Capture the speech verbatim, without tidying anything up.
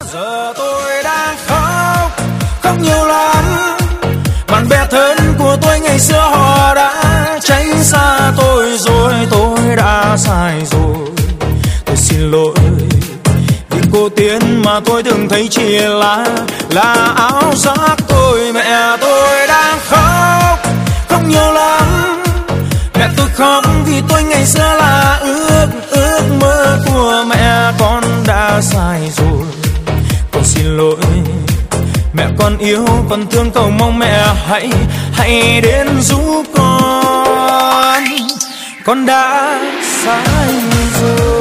Giờ tôi đang khóc, khóc nhiều lắm. Bạn bè thân của tôi ngày xưa họ đã tránh xa tôi rồi, tôi đã sai rồi. Tôi xin lỗi vì cô tiên mà tôi thường thấy chỉ là là áo giác tôi. Mẹ tôi đang khóc, khóc nhiều lắm. Mẹ tôi khóc vì tôi ngày xưa là ước ước mơ của mẹ. Con đã sai rồi, con xin lỗi. Mẹ con yêu, con thương, cầu mong mẹ hãy hãy đến giúp con. Con đã sai rồi.